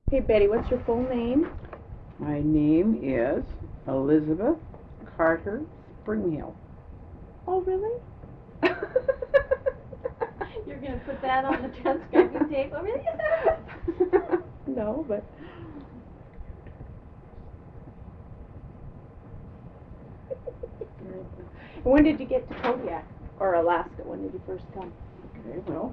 Hey Betty, what's your full name? My name is Elizabeth Carter Springhill. Oh, really? You're going to put that on the transcribing tape, oh, really? No, but... When did you get to Kodiak? Or Alaska? When did you first come? Okay, well,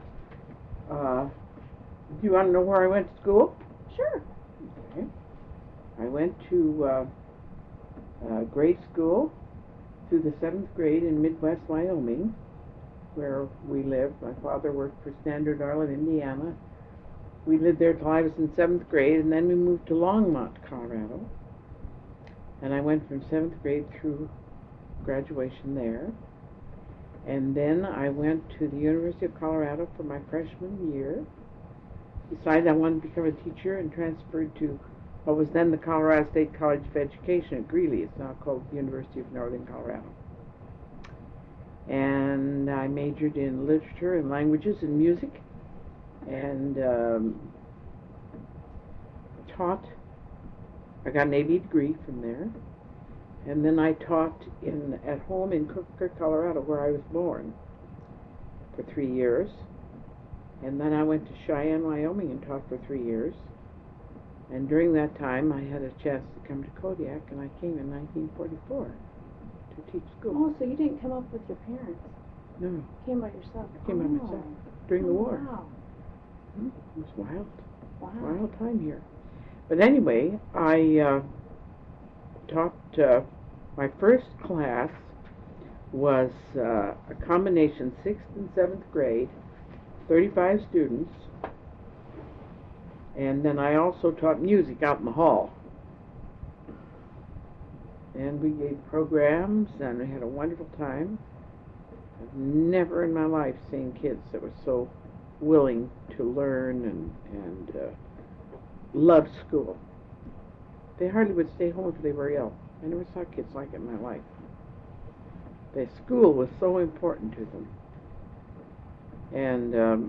do you want to know where I went to school? Sure. Okay. I went to grade school through the 7th grade in Midwest Wyoming, where we lived. My father worked for Standard Oil in Indiana. We lived there till I was in 7th grade, and then we moved to Longmont, Colorado. And I went from 7th grade through graduation there. And then I went to the University of Colorado for my freshman year. Decided I wanted to become a teacher and transferred to what was then the Colorado State College of Education at Greeley. It's now called the University of Northern Colorado. And I majored in literature and languages and music, and taught. I got an AV degree from there, and then I taught at home in Cook, Colorado, where I was born, for 3 years. And then I went to Cheyenne, Wyoming, and taught for 3 years. And during that time, I had a chance to come to Kodiak, and I came in 1944 to teach school. Oh, so you didn't come up with your parents? No, You came by yourself? I came by myself during the war. Wow. It was wild. Wow. Wild time here. But anyway, I taught, my first class was a combination 6th and 7th grade, 35 students, and then I also taught music out in the hall. And we gave programs, and we had a wonderful time. I've never in my life seen kids that were so willing to learn and loved school. They hardly would stay home if they were ill. I never saw kids like it in my life. The school was so important to them. And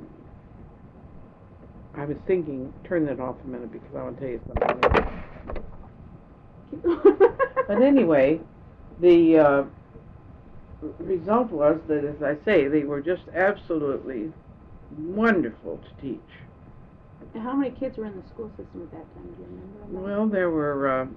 I was thinking, turn that off a minute because I want to tell you something. But anyway, the result was that, as I say, they were just absolutely wonderful to teach. And how many kids were in the school system at that time? Do you remember? Well, there were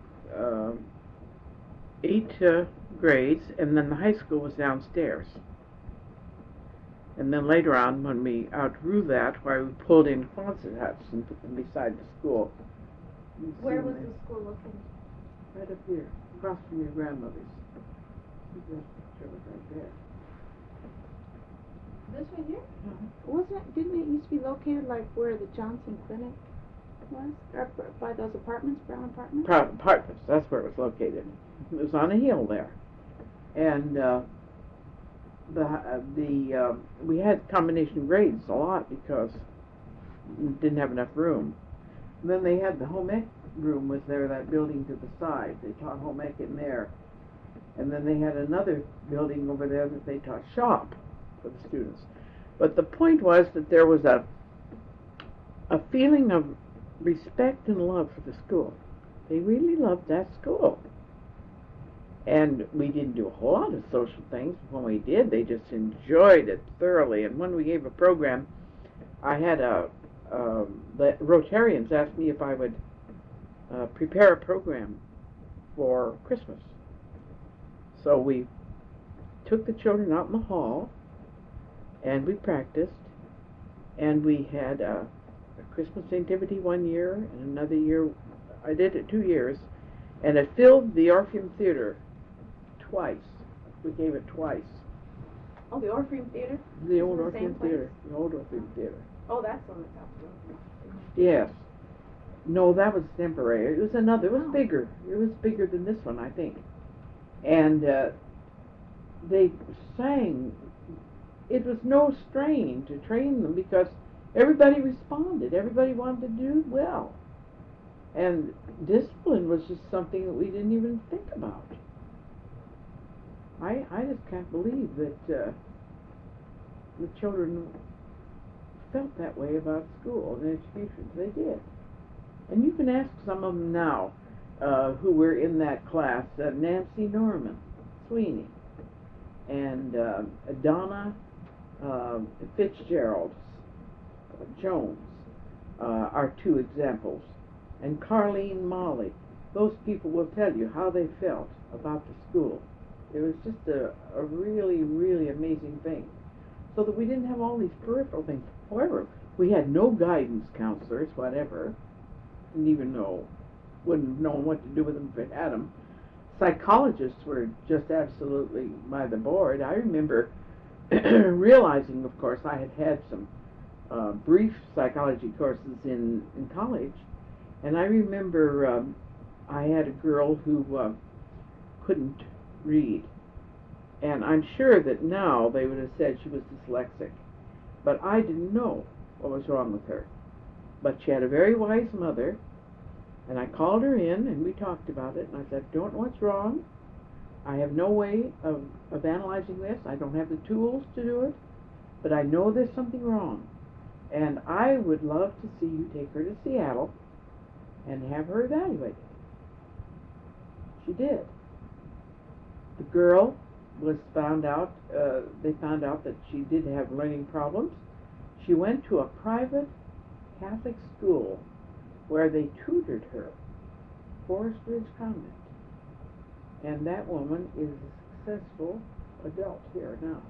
8 grades, and then the high school was downstairs. And then later on, when we outgrew that, why we pulled in Quonset huts and put them beside the school. Where was the school located? Right up here, across from your grandmother's. That picture was right there. This one here? Didn't it used to be located like where the Johnson Clinic was? Or by those apartments, brown apartments? Apartments, that's where it was located. It was on a hill there. And we had combination grades a lot because we didn't have enough room. And then they had the home ec room was there, that building to the side. They taught home ec in there. And then they had another building over there that they taught shop for the students. But the point was that there was a feeling of respect and love for the school. They really loved that school. And we didn't do a whole lot of social things. When we did, they just enjoyed it thoroughly. And when we gave a program, I had the Rotarians asked me if I would prepare a program for Christmas. So we took the children out in the hall, and we practiced, and we had a Christmas nativity one year, and another year, I did it 2 years, and it filled the Orpheum Theater twice. We gave it twice. Oh, the Orpheum Theater? The old the Orpheum same place? Theater. The old Orpheum Theater. Oh, that's on the top floor. Yes. No, that was temporary. It was another. It was Oh. bigger. It was bigger than this one, I think. And they sang. It was no strain to train them because everybody responded. Everybody wanted to do well. And discipline was just something that we didn't even think about. I just can't believe that the children felt that way about school and education. They did. And you can ask some of them now who were in that class. Nancy Norman Sweeney and Donna Fitzgerald Jones are two examples. And Carlene Molly. Those people will tell you how they felt about the school. It was just a really, really amazing thing. So that we didn't have all these peripheral things. However, we had no guidance counselors, whatever. Didn't even know. Wouldn't have known what to do with them if we had them. Psychologists were just absolutely by the board. I remember realizing, of course, I had had some brief psychology courses in college. And I remember I had a girl who couldn't read. And I'm sure that now they would have said she was dyslexic. But I didn't know what was wrong with her. But she had a very wise mother. And I called her in and we talked about it. And I said, don't know what's wrong. I have no way of analyzing this. I don't have the tools to do it. But I know there's something wrong. And I would love to see you take her to Seattle and have her evaluated. She did. The girl was found out, they found out that she did have learning problems. She went to a private Catholic school where they tutored her, Forest Ridge Convent. And that woman is a successful adult here now.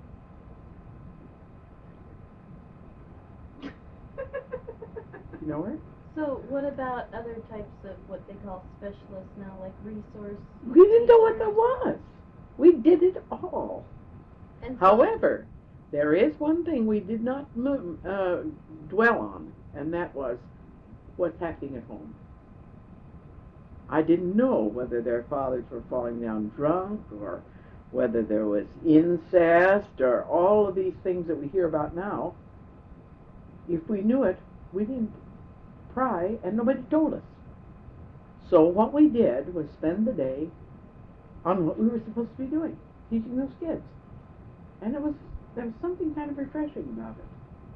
You know her? So what about other types of what they call specialists now, like resource? We didn't know what teachers? that was. We did it all. And so- However, there is one thing we did not dwell on, and that was what's happening at home. I didn't know whether their fathers were falling down drunk or whether there was incest or all of these things that we hear about now. If we knew it, we didn't pry, and nobody told us. So what we did was spend the day on what we were supposed to be doing, teaching those kids. And there was something kind of refreshing about it.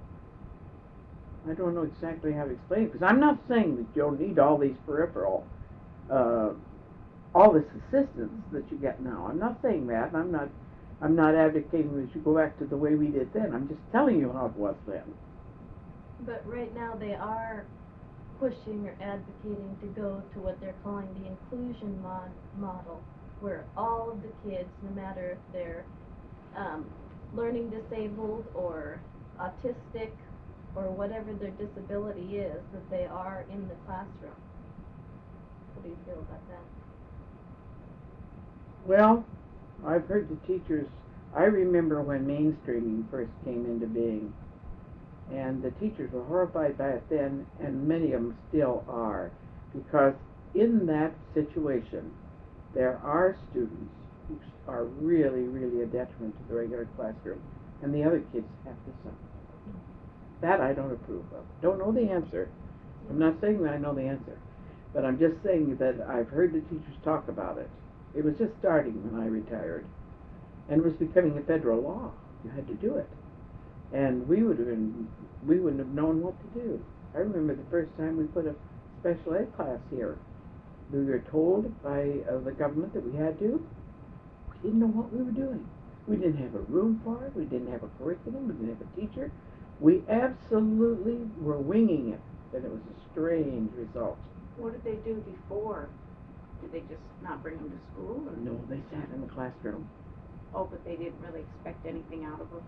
I don't know exactly how to explain it, because I'm not saying that you don't need all these peripheral, all this assistance that you get now. I'm not saying that. I'm not advocating that you go back to the way we did then. I'm just telling you how it was then. But right now they are pushing or advocating to go to what they're calling the inclusion model, where all of the kids, no matter if they're learning disabled or autistic or whatever their disability is, that they are in the classroom. What do you feel about that? Well, I've heard the teachers, I remember when mainstreaming first came into being, and the teachers were horrified by it then, and many of them still are, because in that situation, there are students who are really, really a detriment to the regular classroom, and the other kids have to suffer. That I don't approve of. Don't know the answer. I'm not saying that I know the answer, but I'm just saying that I've heard the teachers talk about it. It was just starting when I retired, and it was becoming a federal law. You had to do it. And we wouldn't have known what to do. I remember the first time we put a special ed class here. We were told by the government that we had to. We didn't know what we were doing. We didn't have a room for it. We didn't have a curriculum. We didn't have a teacher. We absolutely were winging it, and it was a strange result. What did they do before? Did they just not bring them to school? Or? No, they sat in the classroom. Oh, but they didn't really expect anything out of them?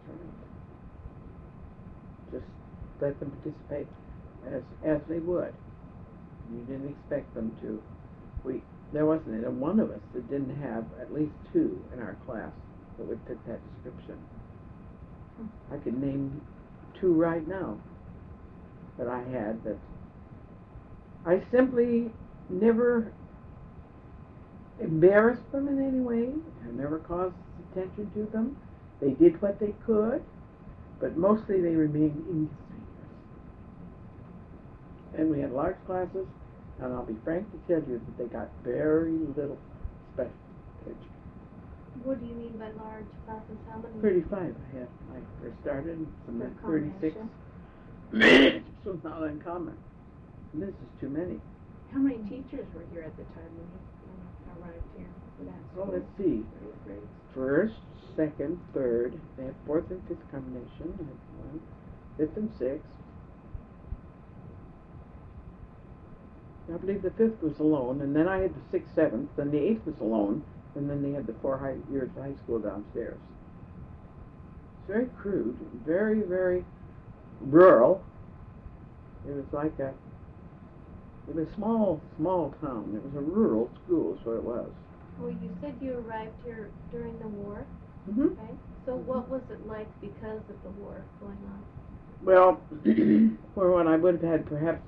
Just let them participate as they would. You didn't expect them to. There wasn't one of us that didn't have at least two in our class that would fit that description. I could name two right now that I had that I simply never embarrassed them in any way. I never caused attention to them. They did what they could, but mostly they remained inconspicuous. And we had large classes, and I'll be frank to tell you that they got very little special attention. What do you mean by large classes? How many? 35 I had when I first started, and some For at 36. combination? This was not uncommon. This is too many. How many teachers were here at the time when you arrived here for that Well, school? let's see. For eighth grade? First, second, third. They had fourth and fifth combination. I had one. Fifth and sixth. I believe the fifth was alone, and then I had the sixth, seventh, then the eighth was alone, and then they had the 4 years of high school downstairs. It's very crude, very, very rural. It was like it was a small town. It was a rural school, is what it was. Well, you said you arrived here during the war, Mm-hmm. right? So what was it like because of the war going on? Well, for what I would have had perhaps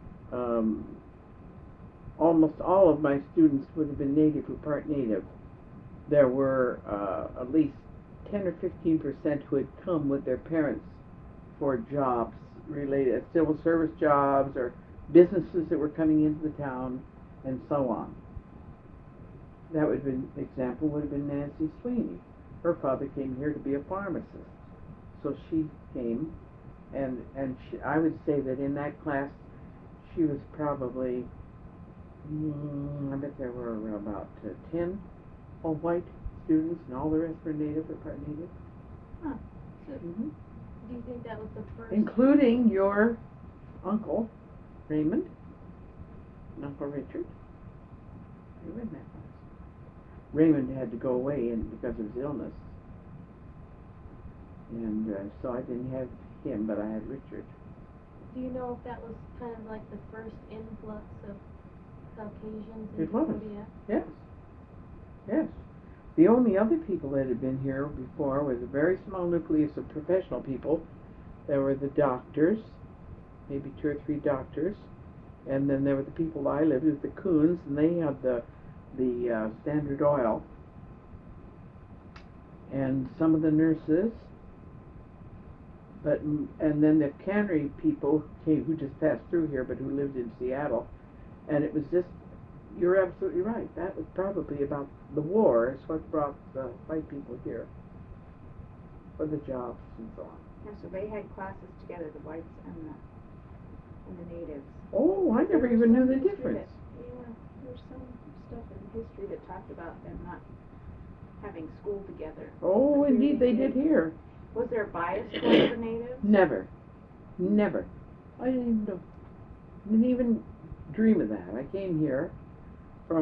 almost all of my students would have been native or part native. There were at least 10 or 15% who had come with their parents for jobs related, civil service jobs or businesses that were coming into the town and so on. That would have been, example would have been Nancy Sweeney. Her father came here to be a pharmacist. So she came, and I would say that in that class she was probably, I bet there were about 10 all white students, and all the rest were native or part native. Huh. So, Mm-hmm. do you think that was the first? Including your uncle, Raymond, and Uncle Richard. They were in that class. Raymond had to go away because of his illness. And so I didn't have him, but I had Richard. Do you know if that was kind of like the first influx of Caucasians It in was. Kodiak? Yes. Yes. The only other people that had been here before was a very small nucleus of professional people. There were the doctors, maybe 2 or 3 doctors, and then there were the people I lived with, the Coons, and they had the Standard Oil, and some of the nurses. And then the cannery people who just passed through here, but who lived in Seattle, and it was just, you're absolutely right. That was probably about the war is what brought the white people here for the jobs and so on. Yeah, so they had classes together, the whites and the natives. Oh, I There never was even knew some the history difference. Yeah, there's some stuff in history that talked about them not having school together. Oh, But here indeed, they did here. Was there a bias towards the natives? Never. Never. I didn't even know. Didn't even dream of that. I came here from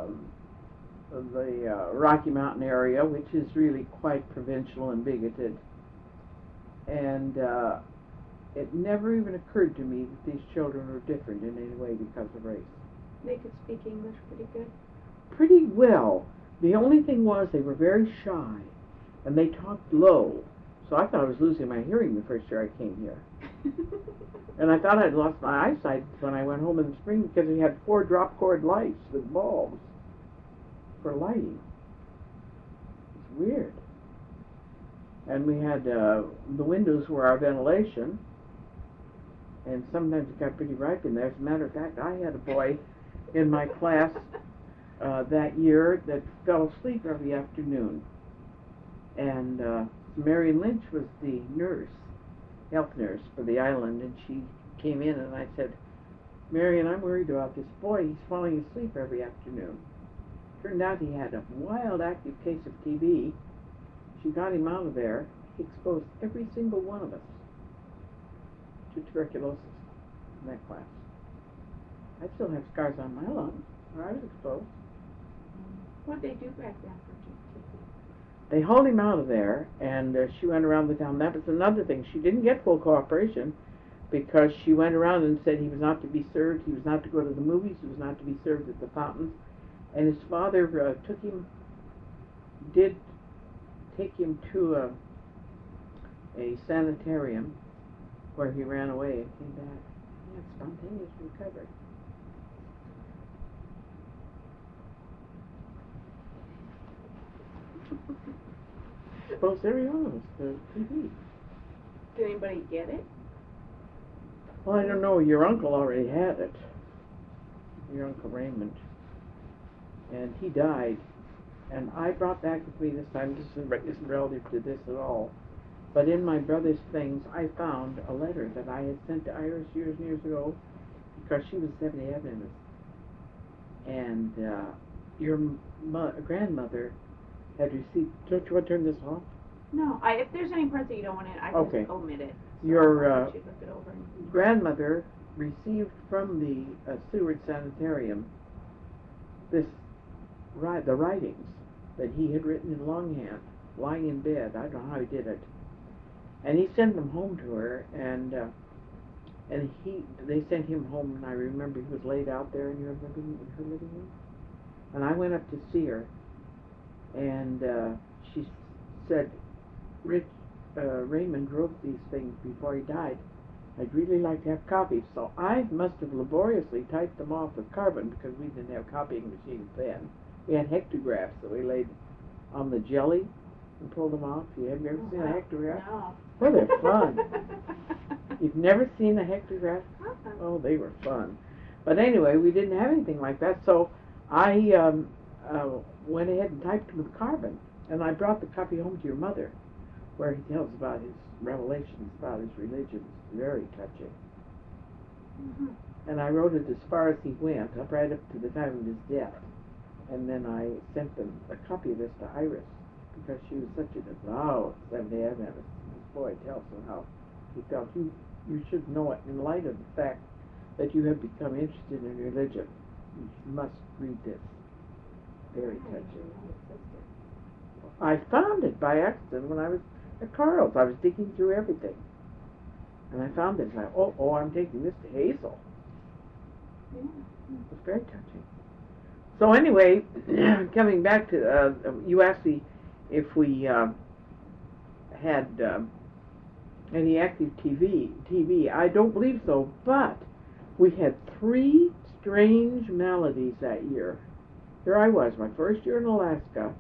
the Rocky Mountain area, which is really quite provincial and bigoted. And it never even occurred to me that these children were different in any way because of race. They could speak English pretty good. Pretty well. The only thing was they were very shy, and they talked low. So I thought I was losing my hearing the first year I came here. And I thought I'd lost my eyesight when I went home in the spring because we had 4 drop cord lights with bulbs for lighting. It's weird. And we had the windows were our ventilation, and sometimes it got pretty ripe in there. As a matter of fact, I had a boy in my class that year that fell asleep every afternoon. And Marion Lynch was the nurse, health nurse for the island, and she came in and I said, Marion, I'm worried about this boy. He's falling asleep every afternoon. Turned out he had a wild active case of TB. She got him out of there. He exposed every single one of us to tuberculosis in that class. I still have scars on my lungs where I was exposed. What did they do back then for TB? They hauled him out of there, and she went around the town. That was another thing. She didn't get full cooperation because she went around and said he was not to be served, he was not to go to the movies, he was not to be served at the fountains. And his father did take him to a sanitarium where he ran away and came back. He had spontaneous recovery. Exposed every one of us to TB. Did anybody get it? Well, I don't know. Your uncle already had it. Your Uncle Raymond. And he died. And I brought back with me this time, this isn't relative to this at all, but in my brother's things I found a letter that I had sent to Iris years and years ago. He because she was Seventh-day Adventist. And your grandmother had received. Don't you want to turn this off? No, if there's any parts that you don't want in, I Okay. just omit it. So Your I'll let you look it over and- grandmother received from the Seward Sanitarium the writings that he had written in longhand, lying in bed. I don't know how he did it. And he sent them home to her, and they sent him home, and I remember he was laid out there in her living room. And I went up to see her, and she said, Raymond wrote these things before he died. I'd really like to have copies. So I must have laboriously typed them off with carbon, because we didn't have copying machines then. We had hectographs that we laid on the jelly and pulled them off. Have you ever seen a hectograph? No. Well, they're fun. You've never seen a hectograph? Uh-uh. Oh, they were fun. But anyway, we didn't have anything like that, so I went ahead and typed them with carbon, and I brought the copy home to your mother, where he tells about his revelations about his religion. It's very touching. Mm-hmm. And I wrote it as far as he went, up right up to the time of his death. And then I sent them a copy of this to Iris, because she was such a devout Seventh-day Adventist. This boy tells her how he felt. You should know it in light of the fact that you have become interested in religion. You must read this. Very touching. I found it by accident when I was at Carl's. I was digging through everything. And I found this. I'm taking this to Hazel. Yeah. It was very touching. So anyway, coming back to, you asked me if we had any active TV. I don't believe so, but we had 3 strange maladies that year. Here I was, my first year in Alaska,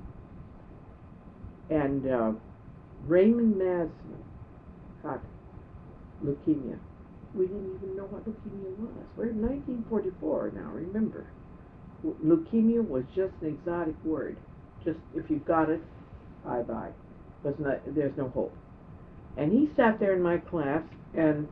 and Raymond Madsen got leukemia. We didn't even know what leukemia was. We're in 1944 now, remember. Leukemia was just an exotic word. Just, if you got it, bye-bye. There's no hope. And he sat there in my class, and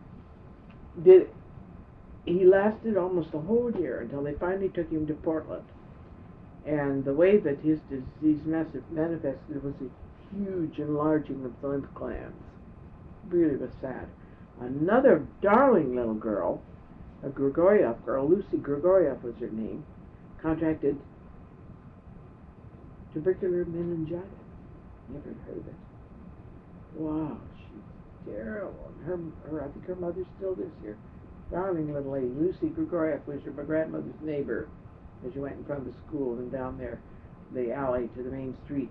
he lasted almost a whole year until they finally took him to Portland. And the way that his disease manifested was a huge enlarging of the lymph glands. Really was sad. Another darling little girl, a Grigoriev girl, Lucy Grigoriev was her name, contracted tubercular meningitis. Never heard of it. Wow, she's terrible. And I think her mother still lives here. Darling little lady. Lucy Grigoriev was my grandmother's neighbor as you went in front of the school and down there, the alley to the main street.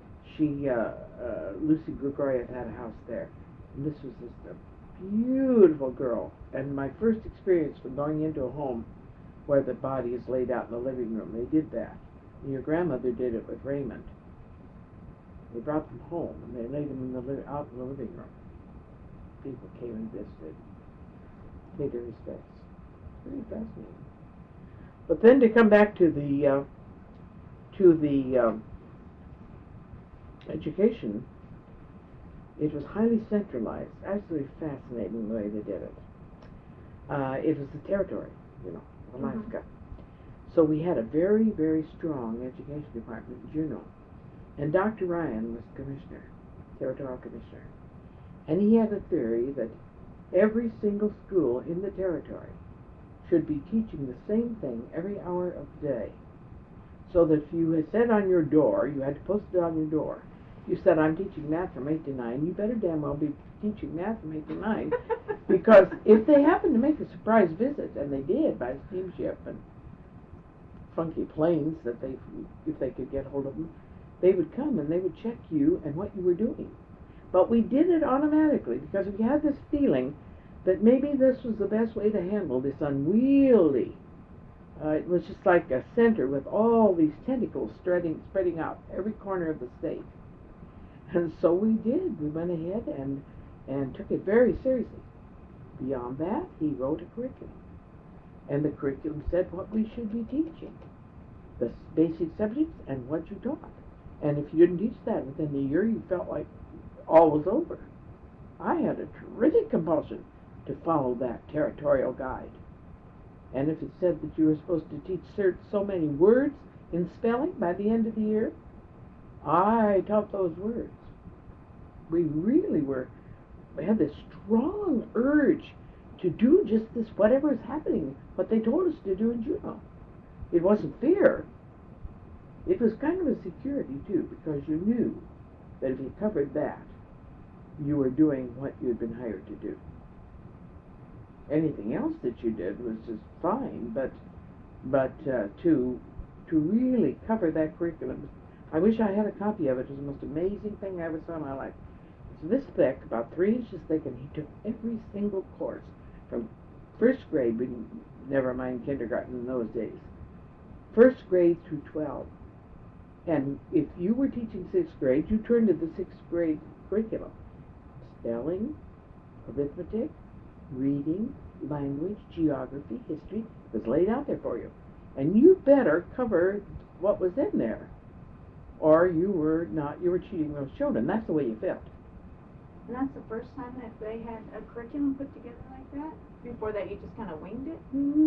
Lucy Grigoriev had a house there. And this was just a beautiful girl. And my first experience with going into a home where the body is laid out in the living room, they did that. And your grandmother did it with Raymond. They brought them home and they laid them out in the living room. People came and visited, paid their respects. Very fascinating. But then to come back to the education, it was highly centralized. Absolutely fascinating the way they did it. It was the territory, Alaska. Mm-hmm. So we had a very, very strong education department in Juneau. And Dr. Ryan was commissioner, territorial commissioner. And he had a theory that every single school in the territory should be teaching the same thing every hour of the day. So that if you had said on your door, you had to post it on your door, you said, I'm teaching math from 8 to 9, you better damn well be teaching math from 8 to 9. Because if they happened to make a surprise visit, and they did by steamship and funky planes that if they could get hold of them, they would come and they would check you and what you were doing. But we did it automatically because we had this feeling that maybe this was the best way to handle this unwieldy. It was just like a center with all these tentacles spreading out every corner of the state. And so we did. We went ahead and took it very seriously. Beyond that, he wrote a curriculum. And the curriculum said what we should be teaching. The basic subjects and what you taught. And if you didn't teach that within a year, you felt like all was over. I had a terrific compulsion to follow that territorial guide. And if it said that you were supposed to teach so many words in spelling by the end of the year, I taught those words. We really we had this strong urge to do just this, whatever is happening, what they told us to do in Juneau. It wasn't fear. It was kind of a security, too, because you knew that if you covered that, you were doing what you had been hired to do. Anything else that you did was just fine, but to really cover that curriculum, I wish I had a copy of it. It was the most amazing thing I ever saw in my life. It's this thick, about 3 inches thick, and he took every single course from first grade, never mind kindergarten in those days, first grade through 12. And if you were teaching 6th grade, you turned to the 6th grade curriculum. Spelling, arithmetic, reading, language, geography, history was laid out there for you. And you better cover what was in there, or you were cheating those children. That's the way you felt. And that's the first time that they had a curriculum put together like that? Before that you just kind of winged it?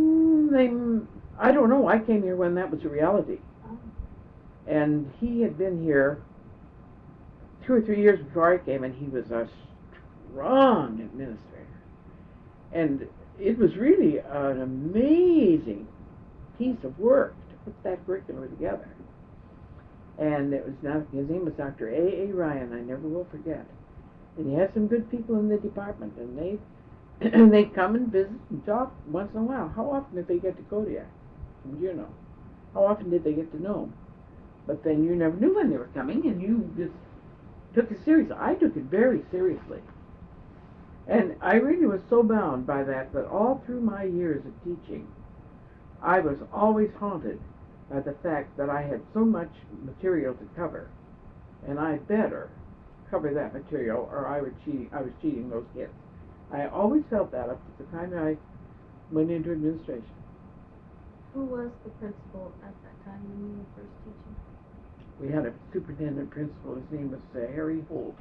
I don't know. I came here when that was a reality. Oh. And he had been here 2 or 3 years before I came, and he was a strong administrator. And it was really an amazing piece of work to put that curriculum together. And it was his name was Dr. A. Ryan. I never will forget. And he had some good people in the department, and they'd come and visit and talk once in a while. How often did they get to Kodiak from Juneau? How often did they get to know him? But then you never knew when they were coming, and you just took it seriously. I took it very seriously. And I really was so bound by that all through my years of teaching, I was always haunted by the fact that I had so much material to cover, and I better cover that material or I was cheating those kids. I always felt that up to the time I went into administration. Who was the principal at that time when you were first teaching? We had a superintendent principal. His name was Harry Holt.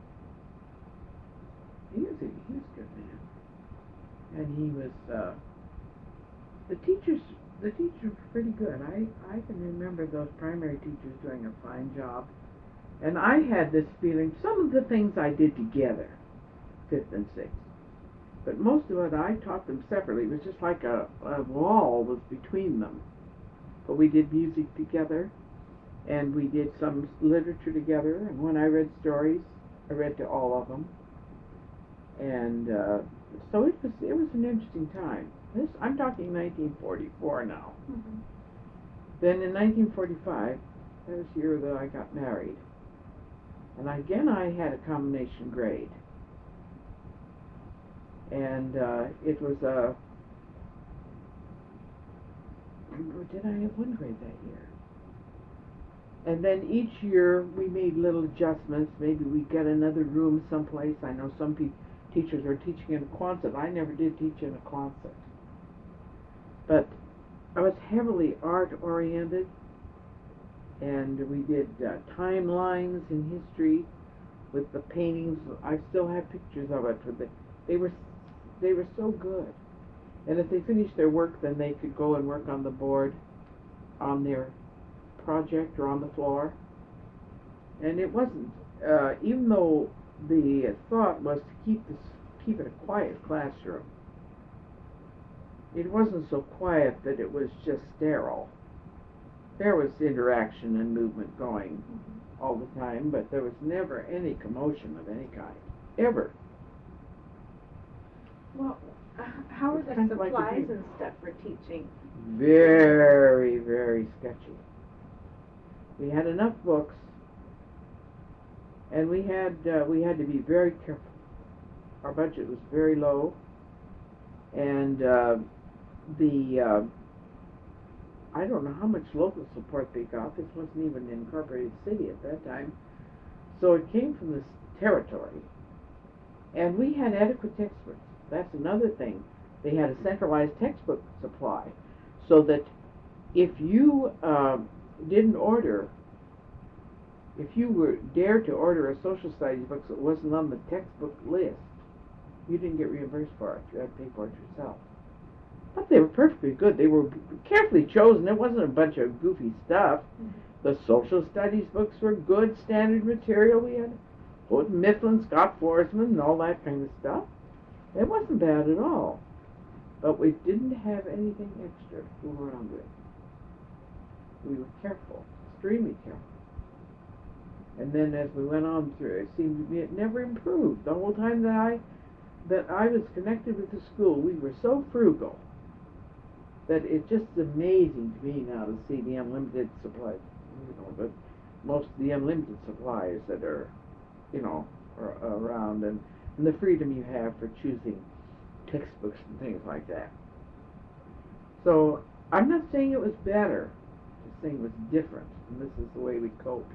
He was a good man, and he was the teachers were pretty good. I can remember those primary teachers doing a fine job, and I had this feeling. Some of the things I did together, 5th and 6th, but most of it I taught them separately. It was just like a wall was between them. But we did music together, and we did some literature together. And when I read stories, I read to all of them. And so it was an interesting time. I'm talking 1944 now. Mm-hmm. Then in 1945, that was the year that I got married. And again, I had a combination grade. And it was did I have 1 grade that year? And then each year we made little adjustments. Maybe we'd get another room someplace. I know some teachers were teaching in a Quonset. I never did teach in a Quonset. But I was heavily art-oriented, and we did timelines in history with the paintings. I still have pictures of it. They were so good. And if they finished their work, then they could go and work on the board, on their project or on the floor. And it wasn't, even though the thought was to keep it a quiet classroom, it wasn't so quiet that it was just sterile. There was interaction and movement going all the time, but there was never any commotion of any kind, ever. Well, how were the Kind of like supplies and stuff for teaching? Very, very sketchy. We had enough books, and we had to be very careful. Our budget was very low, and I don't know how much local support they got. This wasn't even an incorporated city at that time, so it came from this territory, and we had adequate textbooks. That's another thing. They had a centralized textbook supply, so that if you didn't order, if you were dared to order a social studies book that wasn't on the textbook list, you didn't get reimbursed for it. You had to pay for it yourself. thought they were perfectly good. They were carefully chosen. It wasn't a bunch of goofy stuff. The social studies books were good, standard material. We had Houghton Mifflin, Scott Forsman, and all that kind of stuff. It wasn't bad at all. But we didn't have anything extra to fool around with. We were careful, extremely careful. And then as we went on through, it seemed to me it never improved. The whole time that I was connected with the school, we were so frugal that it's just amazing to me now to see the unlimited supply, but most of the unlimited supplies that are, are around, and the freedom you have for choosing textbooks and things like that. So I'm not saying it was better, I'm just saying it was different, and this is the way we coped.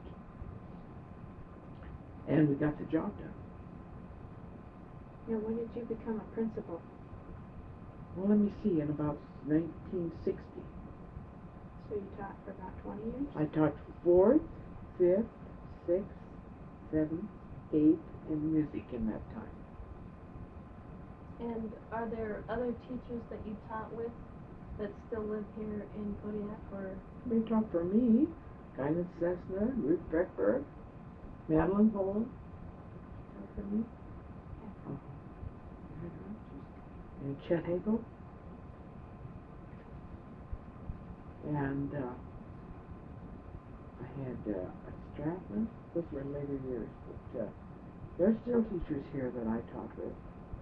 And we got the job done. Now, when did you become a principal? Well, let me see, in about 1960. So you taught for about 20 years? I taught 4th, 5th, 6th, 7th, 8th, and music in that time. And are there other teachers that you taught with that still live here in Kodiak, or? They taught for me, Guinan Cessna, Ruth Breckberg, Madeline Holland, taught for me. And Chet Hagel. And I had Stratton. Those were in later years, but there are still teachers here that I taught with.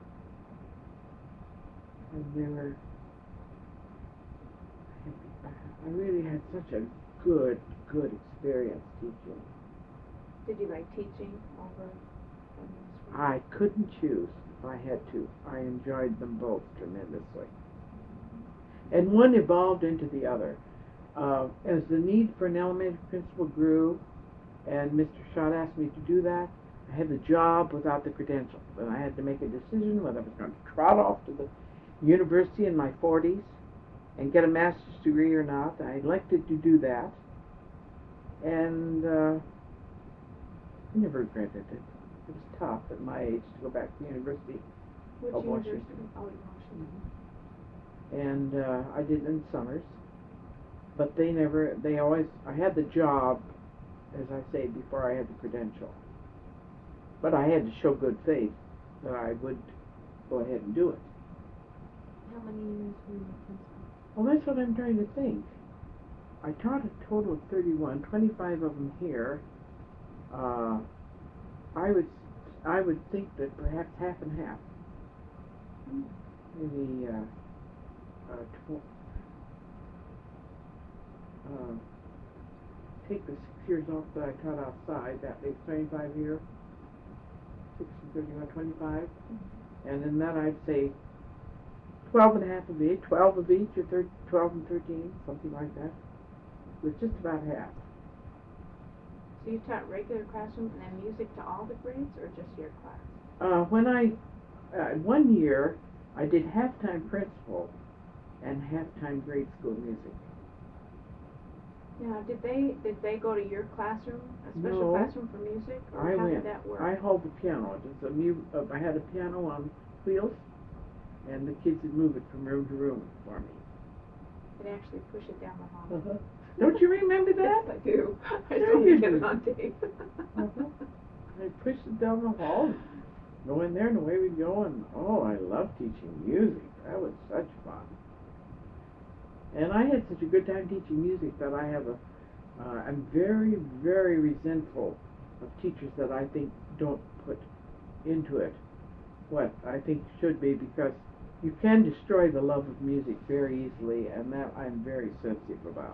And they were, I really had such a good experience teaching. Did you like teaching over? I couldn't choose if I had to. I enjoyed them both tremendously. And one evolved into the other. As the need for an elementary principal grew, and Mr. Schott asked me to do that, I had the job without the credentials, and I had to make a decision whether I was going to trot off to the university in my 40s and get a master's degree or not. I elected to do that, and I never regretted it. It was tough at my age to go back to the University Which of university? Washington. Oh, Washington. And I did it in summers, but I had the job, as I say, before I had the credential. But I had to show good faith that I would go ahead and do it. How many years were you principal? Well, that's what I'm trying to think. I taught a total of 31, 25 of them here. I would think that perhaps half and half. Maybe take the 6 years off that I taught outside, that makes 25 here. 6 and 31, 25. And in that I'd say 12 and a half of each, 12 of each, or 12 and 13, something like that. It was just about half. So you taught regular classroom and then music to all the grades, or just your class? One year, I did half-time principal and half-time grade school music. Now, did they go to your classroom, a special No. classroom for music, or I how went. did that work? I held the piano. It was I had a piano on wheels, and the kids would move it from room to room for me. They'd actually push it down the hall. Don't you remember that? Yes, I do. I Sure just want you to get do. it on tape. I pushed it down the hall, go in there, and away we'd go. And I love teaching music. That was such fun. And I had such a good time teaching music that I'm very, very resentful of teachers that I think don't put into it what I think should be, because you can destroy the love of music very easily, and that I'm very sensitive about.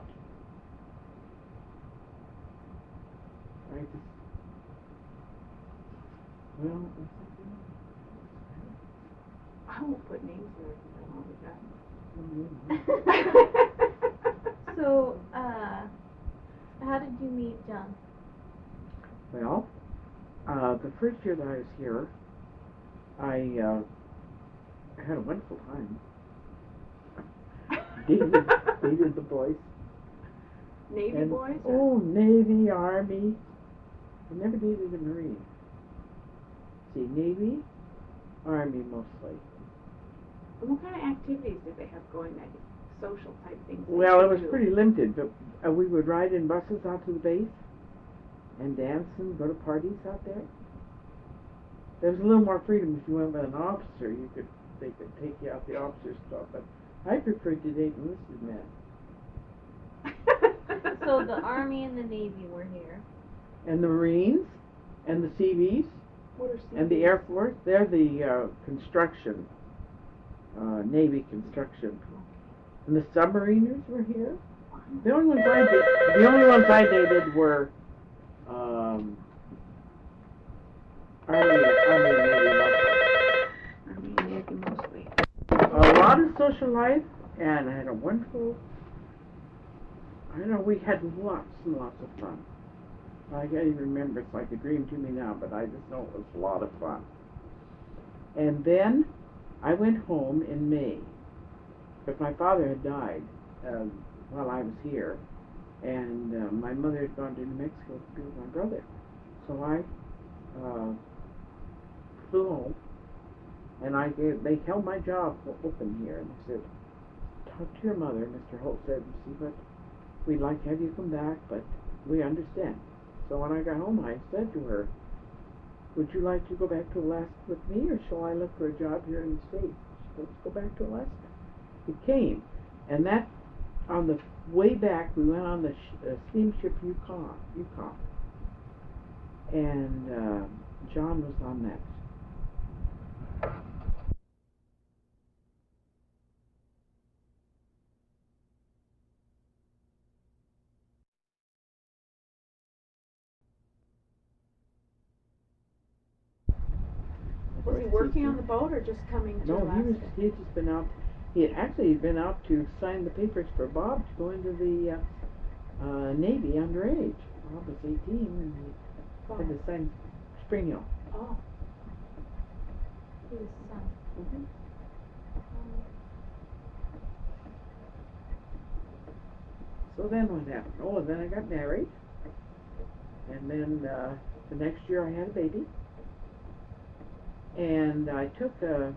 I won't put names there because I don't want to. So, how did you meet John? Well, the first year that I was here, I had a wonderful time. dated the boys. Navy boys? Oh, Navy, Army. I never dated a Marine. See, Navy, Army mostly. And what kind of activities did they have going, like social type things? that Well, you it was do? pretty limited, but we would ride in buses out to the base and dance and go to parties out there. There was a little more freedom if you went with an officer. They could take you out the officer's club, but I preferred to date enlisted men. So the Army and the Navy were here. And the Marines and the Seabees What are and the CBs? Air Force. They're the construction, Navy construction. And the submariners were here. The only ones I dated were Army and Navy mostly. Army and Navy mostly. A lot of social life, and I had a wonderful. I don't know, we had lots and lots of fun. I can't even remember, it's like a dream to me now, but I just know it was a lot of fun. And then I went home in May, because my father had died while I was here, and my mother had gone to New Mexico to be with my brother. So I flew home, and they held my job open here, and they said, talk to your mother, Mr. Holt said, and see what, we'd like to have you come back, but we understand. So when I got home, I said to her, would you like to go back to Alaska with me, or shall I look for a job here in the States? She said, let's go back to Alaska. We came, and that, on the way back, we went on the steamship Yukon, and John was on that. Was he working on the boat or just coming to No, Alaska? he had just been out. He'd been out to sign the papers for Bob to go into the Navy underage. Bob was 18 and he had to sign Spring Hill. Oh. His son. Mm-hmm. So then what happened? Oh, then I got married, and then the next year I had a baby, and I took a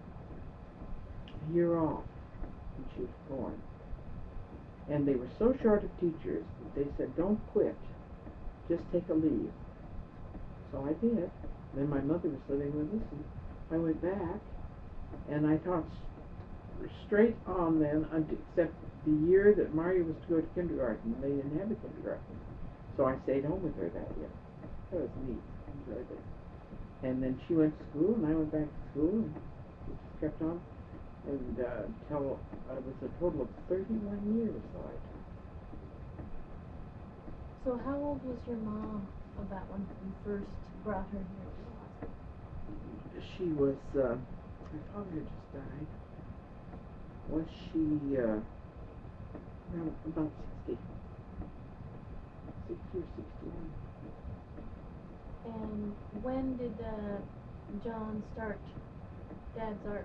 year off when she was born. And they were so short of teachers that they said, don't quit, just take a leave. So I did. Then my mother was living with us, and I went back, and I taught straight on then, except the year that Maria was to go to kindergarten. They didn't have a kindergarten. So I stayed home with her that year. That was neat. I enjoyed it. And then she went to school, and I went back to school, and we just kept on. And till it was a total of 31 years. So how old was your mom about when you first brought her here to Alaska? She was, my father had just died. Was she, well, about 60. 60 or 61. And when did John start Dad's Ark?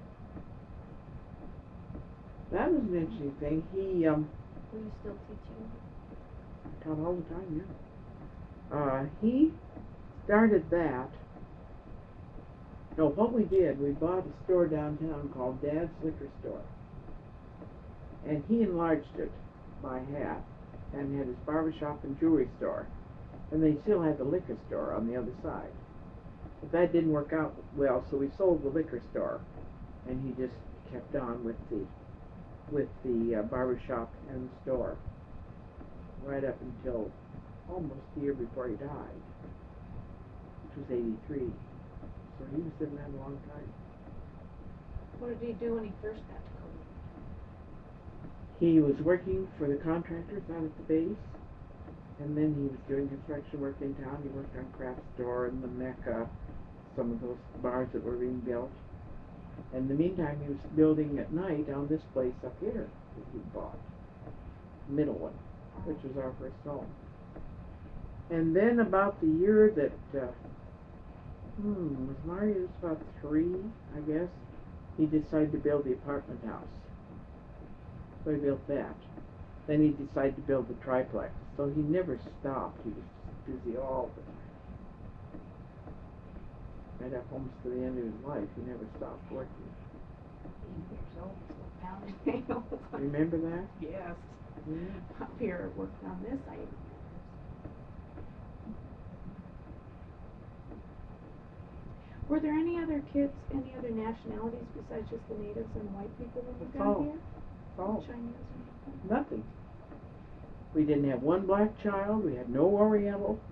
That was an interesting thing. He, Were you still teaching? taught all the time, yeah. He started that. No, what we did, we bought a store downtown called Dad's Liquor Store. And he enlarged it by half and had his barbershop and jewelry store. And they still had the liquor store on the other side. But that didn't work out well, so we sold the liquor store. And he just kept on with the barbershop and the store right up until almost the year before he died, which was 83. So he was in that a long time. What did he do when he first got to Cody? He was working for the contractors out at the base, and then he was doing construction work in town. He worked on Craft Store and the Mecca, some of those bars that were being built. And in the meantime, he was building at night on this place up here that he bought, middle one, which was our first home. And then about the year that, was Mario was about 3, I guess, he decided to build the apartment house. So he built that. Then he decided to build the triplex. So he never stopped. He was busy all the time. Right up almost to the end of his life, he never stopped working. years old, still pounding nails. Remember that? Yes. Yeah. Up here working on this, I. Were there any other kids, any other nationalities besides just the natives and the white people when you That's got all. here? Oh, Chinese or anything? nothing. We didn't have one black child. We had no Oriental.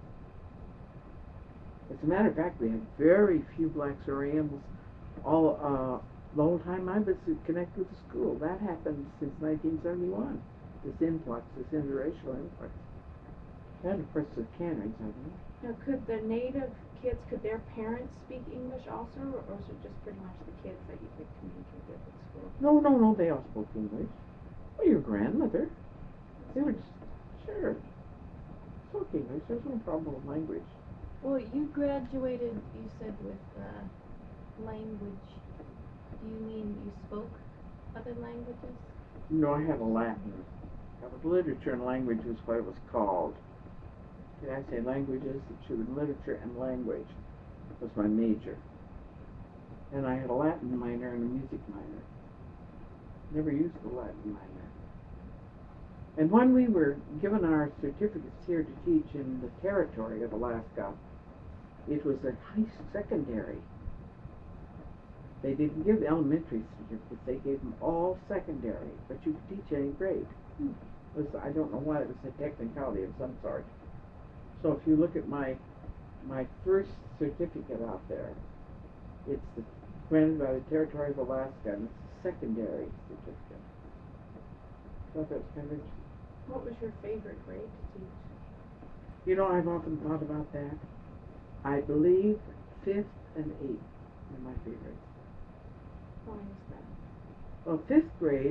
As a matter of fact, we had very few blacks or Orientals all the whole time I was connected with the school. That happened since 1971. This influx, this interracial influx. And of course the Canaries, I think. Now, could the native kids, could their parents speak English also, or was it just pretty much the kids that you could communicate with at school? No, they all spoke English. Well, your grandmother. They were just, sure, spoke English. There's no problem with language. Well, you graduated, you said, with language. Do you mean you spoke other languages? No, I have a Latin. That was literature and language is what it was called. Did I say languages? It should have been literature and language was my major. And I had a Latin minor and a music minor. Never used the Latin minor. And when we were given our certificates here to teach in the territory of Alaska, it was a high secondary. They didn't give elementary certificates, they gave them all secondary, but you could teach any grade. It was, I don't know why, it was a technicality of some sort. So if you look at my first certificate out there, it's granted by the Territory of Alaska, and it's a secondary certificate. So that was kind of interesting. What was your favorite grade to teach? You know, I've often thought about that. I believe 5th and 8th are my favorites. Why is that? Well, 5th grade,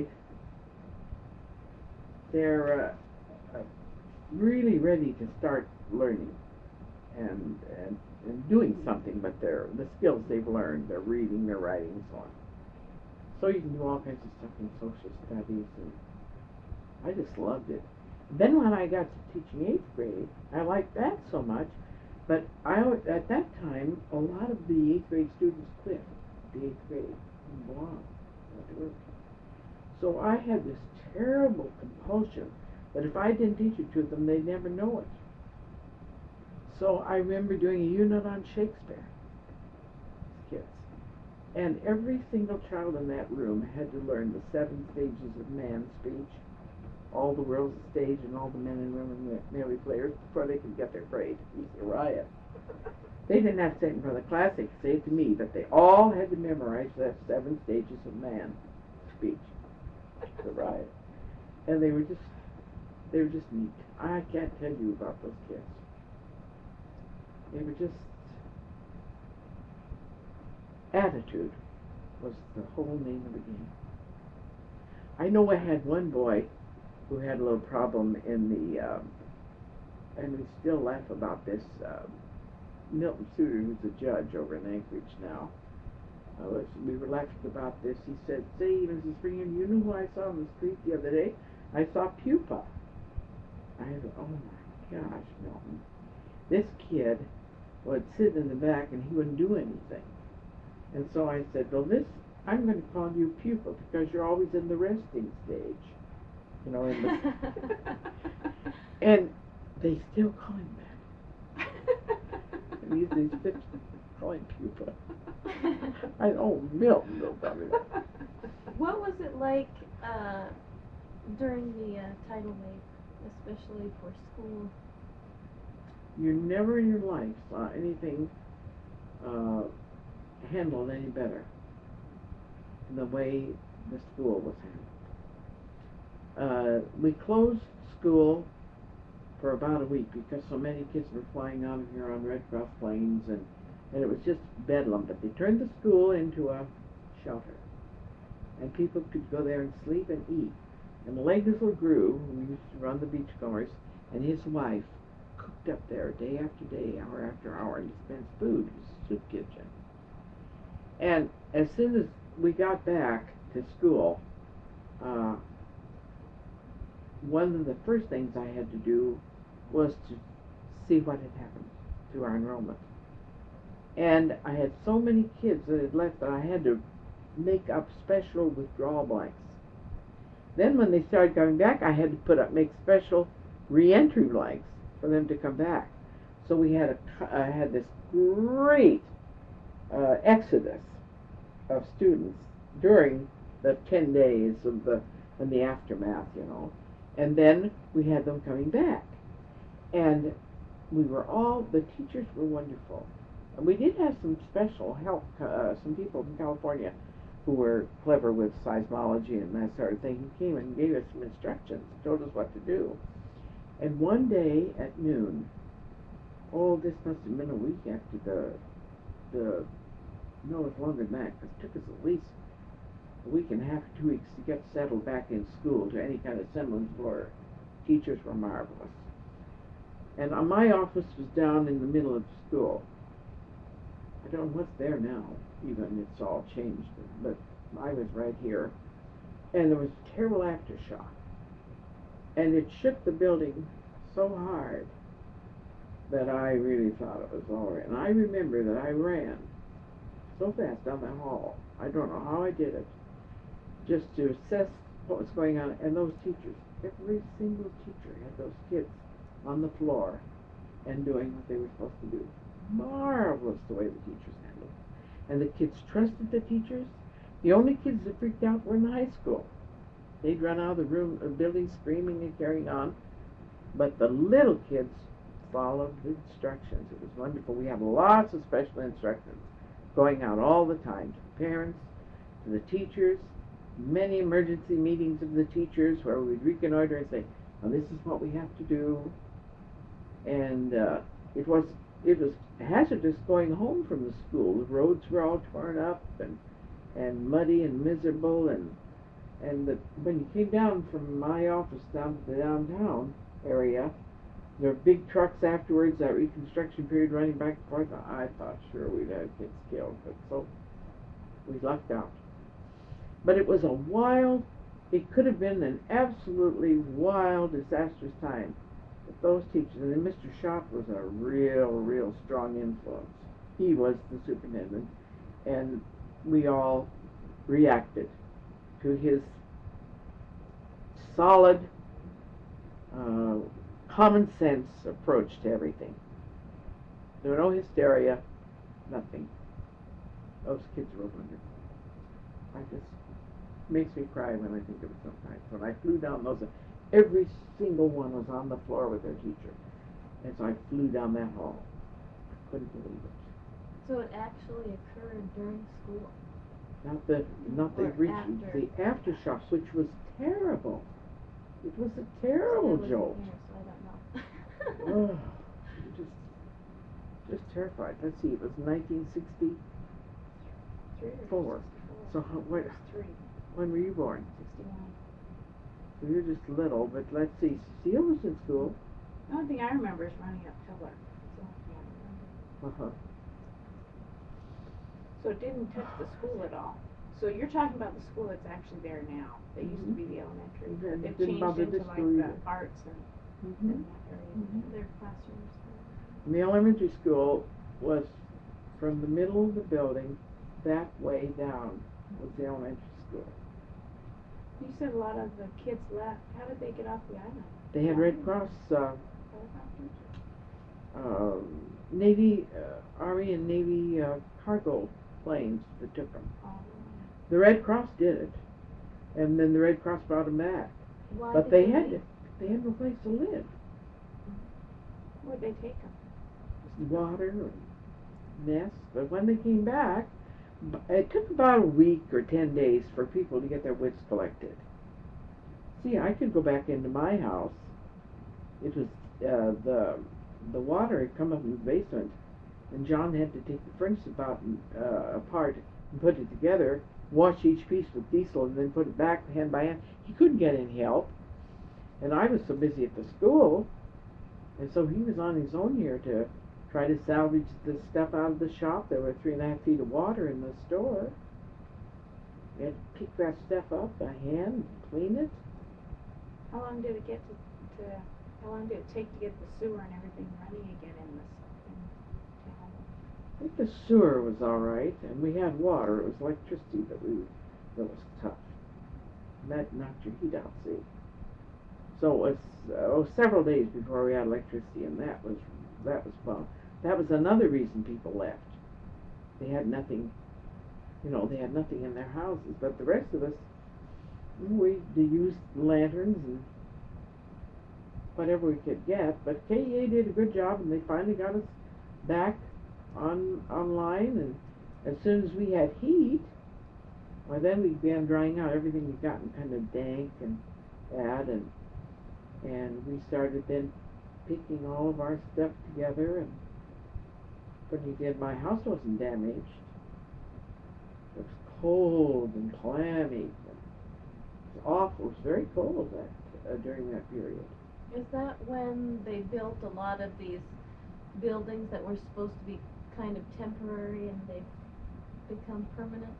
they're really ready to start learning and doing something, but the skills they've learned, they're reading, they're writing, and so on. So you can do all kinds of stuff in social studies, and I just loved it. Then when I got to teaching 8th grade, I liked that so much, but at that time, a lot of the 8th grade students quit the 8th grade and belong at work. So I had this terrible compulsion that if I didn't teach it to them, they'd never know it. So I remember doing a unit on Shakespeare, kids. And every single child in that room had to learn the 7 stages of man's speech, all the world's a stage and all the men and women merely players, before they could get their grade. It was a riot. They didn't have to say it in front of the class, they could say it to me, but they all had to memorize that 7 stages of man speech. It was a riot. And they were just neat. I can't tell you about those kids. They were just, attitude was the whole name of the game. I know I had one boy who had a little problem in the, and we still laugh about this, Milton Suter, who's a judge over in Anchorage now. We were laughing about this. He said, "Say, Mrs. Springer, you know who I saw on the street the other day? I saw Pupa." I said, "Oh my gosh, Milton. This kid would sit in the back and he wouldn't do anything." And so I said, "Well, I'm going to call you Pupa because you're always in the resting stage." You know, and they still call him that. And he's 50, call him Pupa. Milton, don't tell me that. What was it like during the tidal wave, especially for school? You never in your life saw anything handled any better than the way the school was handled. We closed school for about a week because so many kids were flying out of here on Red Cross planes, and it was just bedlam. But they turned the school into a shelter, and people could go there and sleep and eat. And Legisler Grew, who used to run the Beachcombers, and his wife cooked up there day after day, hour after hour, and dispensed food. It was a soup kitchen. And as soon as we got back to school, one of the first things I had to do was to see what had happened to our enrollment. And I had so many kids that had left that I had to make up special withdrawal blanks. Then when they started coming back, I had to make special re-entry blanks for them to come back. So we had had this great exodus of students during the 10 days of the aftermath, you know. And then we had them coming back. And the teachers were wonderful. And we did have some special help, some people from California who were clever with seismology and that sort of thing, who came and gave us some instructions, told us what to do. And one day at noon, this must have been a week after no, it's longer than that, because it took us at least a week and a half, 2 weeks to get settled back in school to any kind of semblance of order. Teachers were marvelous. And my office was down in the middle of the school. I don't know what's there now, even, it's all changed, but I was right here. And there was a terrible aftershock. And it shook the building so hard that I really thought it was all right. And I remember that I ran so fast down the hall. I don't know how I did it, just to assess what was going on. And those teachers, every single teacher had those kids on the floor and doing what they were supposed to do. Marvelous the way the teachers handled it. And the kids trusted the teachers. The only kids that freaked out were in the high school. They'd run out of the building screaming and carrying on. But the little kids followed the instructions. It was wonderful. We have lots of special instructions going out all the time to the parents, to the teachers, many emergency meetings of the teachers where we'd reconnoiter and say, now this is what we have to do. And it was hazardous going home from the school. The roads were all torn up and muddy and miserable, and when you came down from my office down to the downtown area, there were big trucks afterwards, that reconstruction period running back and forth. I thought sure we'd have kids killed, but so we lucked out. But it was it could have been an absolutely wild, disastrous time. But those teachers, and then Mr. Schott was a real strong influence. He was the superintendent, and we all reacted to his solid, common sense approach to everything. There was no hysteria, nothing. Those kids were wonderful. Makes me cry when I think of it sometimes. When I flew down every single one was on the floor with their teacher. And so I flew down that hall. I couldn't believe it. So it actually occurred during school? Not the aftershocks, which was terrible. It was a terrible jolt. Here, so I don't know. Oh, just terrified. Let's see, it was 1964. So when were you born? 61. So you're just little, but let's see. Cecile was in school. The only thing I remember is running up Pillar. That's the only thing I remember. So it didn't touch the school at all. So you're talking about the school that's actually there now. That used to be the elementary. It changed into like the arts and that area. Their classrooms. And the elementary school was from the middle of the building that way down was the elementary school. You said a lot of the kids left. How did they get off the island? They had Red Cross, Helicopters? Navy, Army and Navy cargo planes that took them. Oh, The Red Cross did it, and then the Red Cross brought them back. Why But did they had no place to live. where'd they take them? Water and nests. But when they came back, it took about a week or 10 days for people to get their wits collected. See, I could go back into my house. It was the water had come up in the basement, and John had to take the furnace apart and put it together, wash each piece with diesel, and then put it back hand by hand. He couldn't get any help, and I was so busy at the school, and so he was on his own here to try to salvage the stuff out of the shop. There were 3.5 feet of water in the store. We had to pick that stuff up by hand and clean it. How long did it how long did it take to get the sewer and everything running again in town? I think the sewer was all right, and we had water. It was electricity that was tough. And that knocked your heat out, see. So it was several days before we had electricity, and that was fun. That was another reason people left. They had nothing, they had nothing in their houses. But the rest of us, we used lanterns and whatever we could get. But KEA did a good job, and they finally got us back online. And as soon as we had heat, well, then we began drying out. Everything had gotten kind of dank and bad, and we started then picking all of our stuff together and putting it in. My house wasn't damaged. It was cold and clammy. It was awful. It was very cold during that period. Is that when they built a lot of these buildings that were supposed to be kind of temporary and they've become permanent?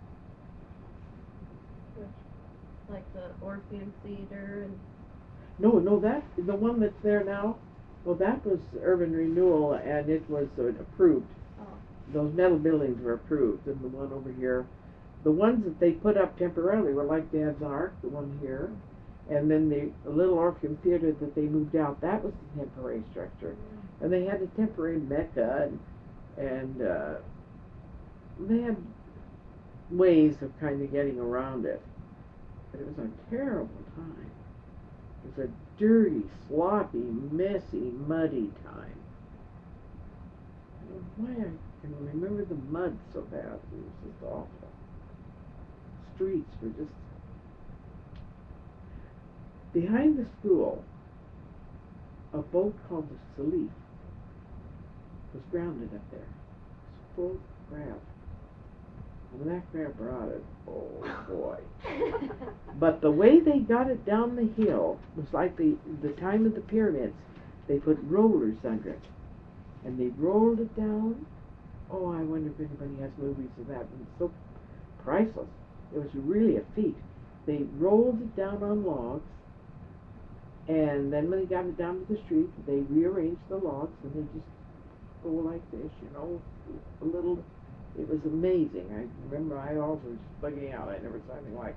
Like the Orpheum Theater and... No, the one that's there now, well, that was urban renewal, and it was approved. Oh. Those metal buildings were approved, and the one over here, the ones that they put up temporarily were like Dad's Ark, the one here, and then the little Orpheum Theater that they moved out, that was the temporary structure. And they had a temporary Mecca, and they had ways of kind of getting around it. But it was a terrible time. It was a dirty, sloppy, messy, muddy time. I don't know why I can remember the mud so bad. It was just awful. Streets were just... Behind the school, a boat called the Salif was grounded up there. It was full of crab. And when that crab rotted, oh boy. But the way they got it down the hill was like the time of the pyramids. They put rollers under it. And they rolled it down. Oh, I wonder if anybody has movies of that. It was so priceless. It was really a feat. They rolled it down on logs. And then when they got it down to the street, they rearranged the logs and they just go like this, a little. It was amazing. I remember I always was bugging out. I never saw anything like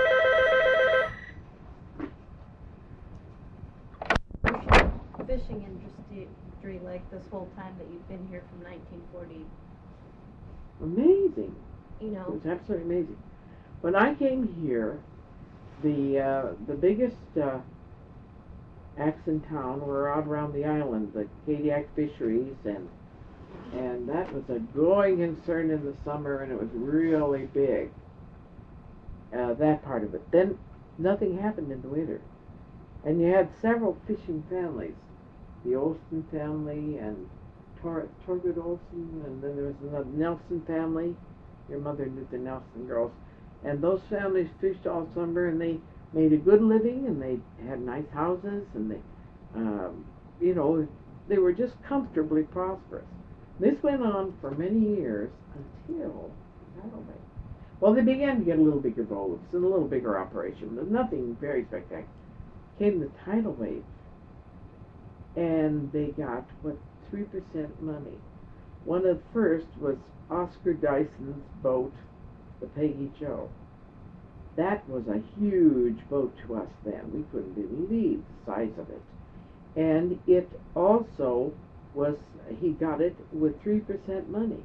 it. Fishing industry like this whole time that you've been here from 1940. Amazing. It was absolutely amazing. When I came here, the biggest acts in town were out around the island, the Kadiak fisheries, and that was a going concern in the summer, and it was really big, that part of it. Then nothing happened in the winter. And you had several fishing families, the Olson family and Torgud Olson, and then there was another Nelson family. Your mother knew the Nelson girls. And those families fished all summer, and they made a good living, and they had nice houses, and they, they were just comfortably prosperous. This went on for many years until, well, they began to get a little bigger boats and a little bigger operation, but nothing very spectacular. Came the tidal wave, and they got, 3% money. One of the first was Oscar Dyson's boat, the Peggy Joe. That was a huge boat to us then. We couldn't believe the size of it. And it also was, he got it with 3% money.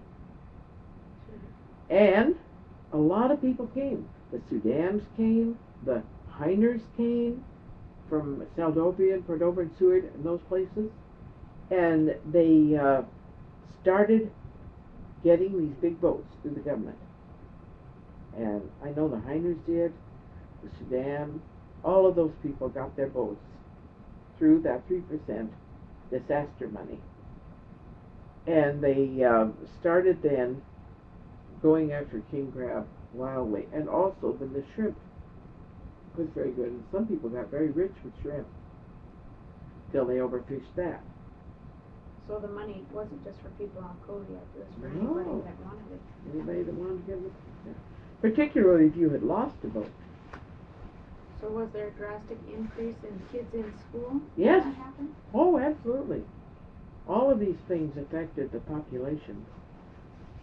And a lot of people came. The Sudans came, the Heiners came from Saldovia and Cordova and Seward and those places. And they started getting these big boats through the government. And I know the Heiners did, the Sudan, all of those people got their boats through that 3% disaster money. And they started then going after king crab wildly. And also the shrimp was very good. And some people got very rich with shrimp till they overfished that. So the money wasn't just for people on Kodiak, it was for anybody that wanted it. Anybody that wanted to get it. Yeah. Particularly if you had lost a boat. So was there a drastic increase in kids in school? Yes. When that happened? Oh, absolutely. All of these things affected the population.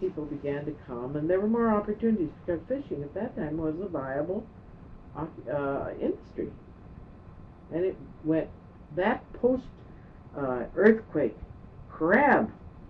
people began to come, and there were more opportunities because fishing at that time was a viable industry. And it went, that post earthquake crab,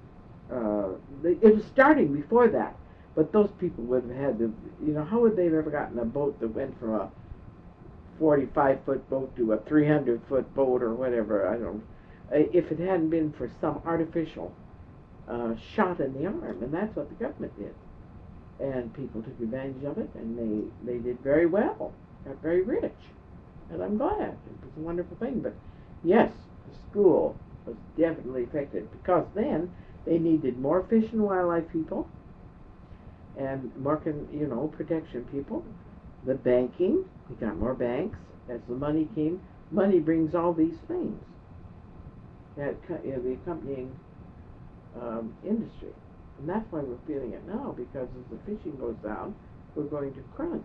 it was starting before that, but those people would have had to, how would they have ever gotten a boat that went from a 45-foot boat to a 300-foot boat or whatever, I don't, if it hadn't been for some artificial shot in the arm, and that's what the government did. And people took advantage of it, and they did very well, got very rich, and I'm glad. It was a wonderful thing, but yes, the school was definitely affected, because then they needed more fish and wildlife people, and more, protection people. The banking, we got more banks. As the money came, money brings all these things. That the accompanying industry, and that's why we're feeling it now. Because as the fishing goes down, we're going to crunch.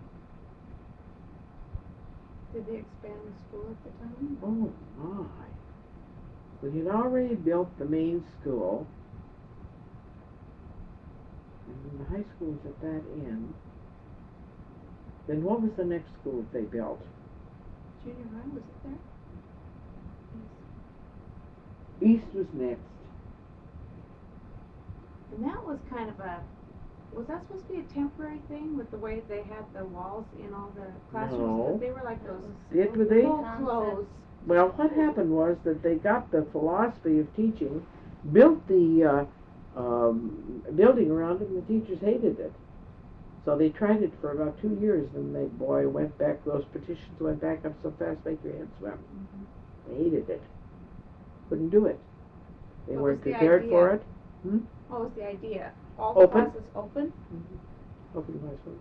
Did they expand the school at the time? Oh my! We had already built the main school, and the high school was at that end. Then what was the next school they built? Junior high, was it there? East was next. And that was kind of was that supposed to be a temporary thing with the way they had the walls in all the classrooms? No. Because they were like those Were they? full closed. Well, what happened was that they got the philosophy of teaching, built the building around it, and the teachers hated it. So they tried it for about 2 years, and went back, those petitions went back up so fast make your head swim. Mm-hmm. They hated it. Couldn't do it. They What weren't was the prepared idea? for it. What was the idea? All Open. the classes open? Mm-hmm. Open classrooms.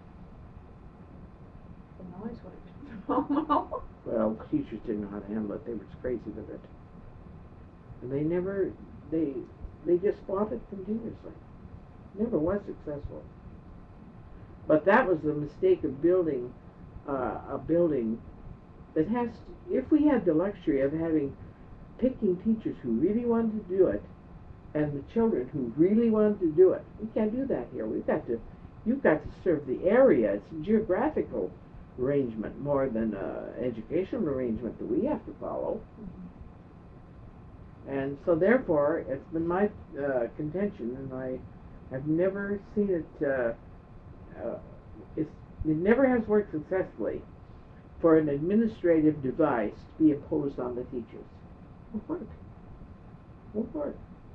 The noise would have been phenomenal. Well, teachers didn't know how to handle it. They were crazy with it. And they just fought it continuously. Never was successful. But that was the mistake of building a building that has, if we had the luxury of picking teachers who really wanted to do it, and the children who really wanted to do it, we can't do that here. You've got to serve the area. It's a geographical arrangement more than an educational arrangement that we have to follow. Mm-hmm. And so therefore, it's been my contention, and I've never seen it, it never has worked successfully for an administrative device to be imposed on the teachers. Won't work. Won't work.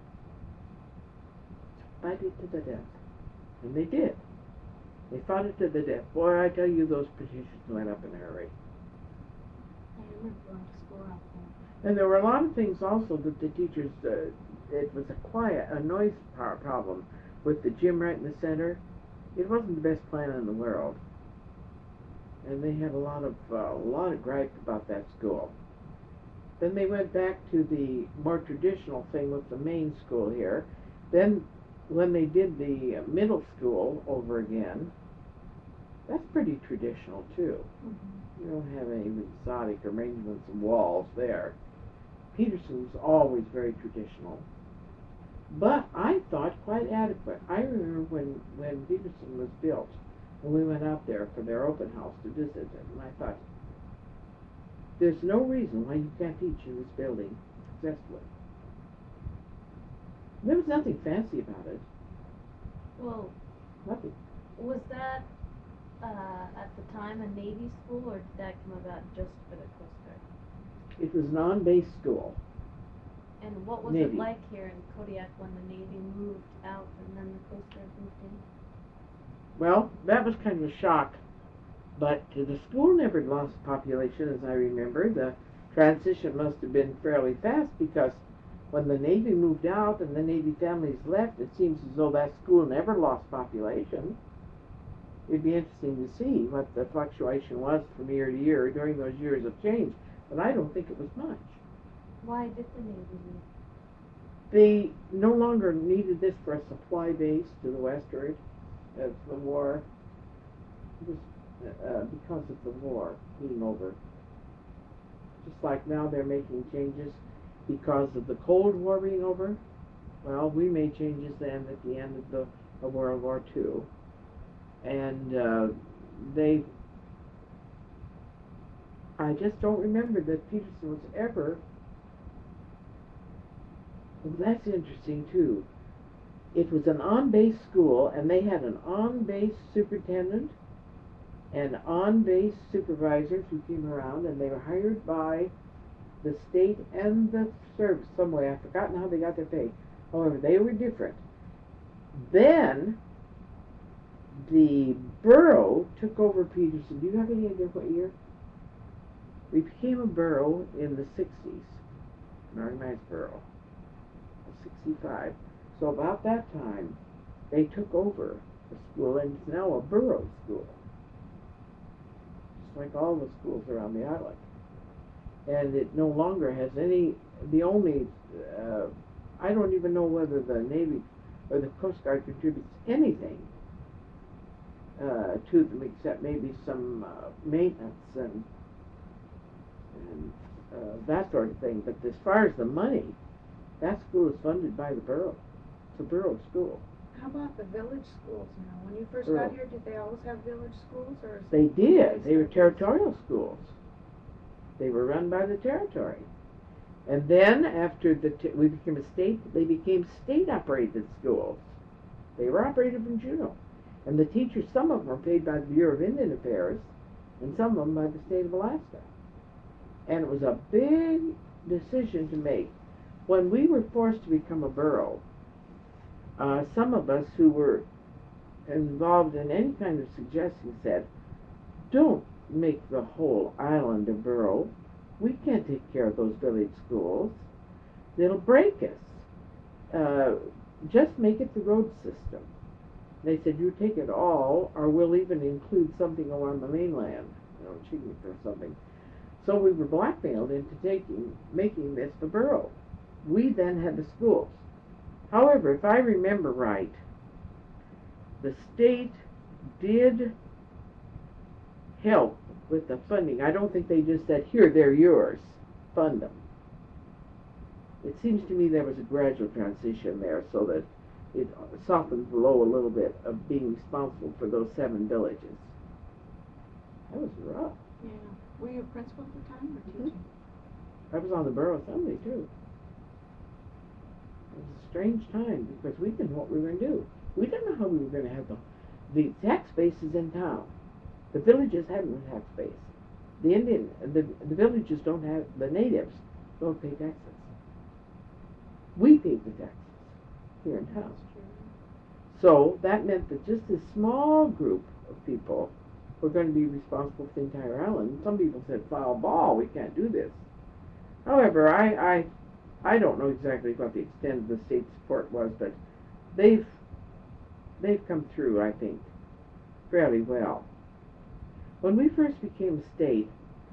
Fight it to the death. And they did. They fought it to the death. Boy, I tell you, those petitions went up in a hurry. I remember going to school out there. And there were a lot of things also that the teachers, it was a noise problem with the gym right in the center. It wasn't the best plan in the world. And they had a lot of gripe about that school. Then they went back to the more traditional thing with the main school here. Then when they did the middle school over again, that's pretty traditional too. Mm-hmm. You don't have any exotic arrangements of walls there. Peterson was always very traditional, but I thought quite adequate. I remember when Peterson was built, and we went out there for their open house to visit it, and I thought, there's no reason why you can't teach in this building successfully. There was nothing fancy about it. Well, nothing. Was that at the time a Navy school, or did that come about just for the Coast Guard? It was non-base school. And what was Navy. it like here in Kodiak when the Navy moved out and then the Coast Guard moved in? Well, that was kind of a shock, but the school never lost population, as I remember. The transition must have been fairly fast, because when the Navy moved out and the Navy families left, it seems as though that school never lost population. It'd be interesting to see what the fluctuation was from year to year during those years of change, but I don't think it was much. Why did the Navy leave? They no longer needed this for a supply base to the westward as the war, just because of the war being over. Just like now they're making changes because of the Cold War being over. Well, we made changes then at the end of World War II, and I just don't remember that Peterson was ever. Well, that's interesting too. It was an on-base school, and they had an on-base superintendent and on-base supervisors who came around, and they were hired by the state and the service some way. I've forgotten how they got their pay. However, they were different. Then the borough took over Peterson. Do you have any idea what year? We became a borough in the 60s, an organized borough, 65. So about that time, they took over the school, and it's now a borough school, just like all the schools around the island. And it no longer has any, the only, I don't even know whether the Navy or the Coast Guard contributes anything to them except maybe some maintenance and that sort of thing. But as far as the money, that school is funded by the borough. It's a borough school. How about the village schools now? When you first got here, did they always have village schools, or? They did. They were territorial schools. They were run by the territory. And then after we became a state, they became state-operated schools. They were operated from Juneau. And the teachers, some of them were paid by the Bureau of Indian Affairs, and some of them by the state of Alaska. And it was a big decision to make. When we were forced to become a borough, some of us who were involved in any kind of suggestion said, don't make the whole island a borough. We can't take care of those village schools. It'll break us. Just make it the road system. They said, you take it all, or we'll even include something on the mainland, Chignik or something. So we were blackmailed into making this the borough. We then had the schools. However, if I remember right, the state did help with the funding. I don't think they just said, here, they're yours, fund them. It seems to me there was a gradual transition there so that it softened the blow a little bit of being responsible for those 7 villages. That was rough. Yeah. Were you a principal at the time, or teaching? I was on the borough assembly too. It was a strange time because we didn't know what we were going to do. We didn't know how we were going to have the tax bases in town. The villages hadn't a tax base. The villages don't have, the natives don't pay taxes. We paid the taxes here in town. So that meant that just this small group of people were going to be responsible for the entire island. Some people said, foul ball, we can't do this. However, I don't know exactly what the extent of the state support was, but they've come through, I think, fairly well. When we first became a state,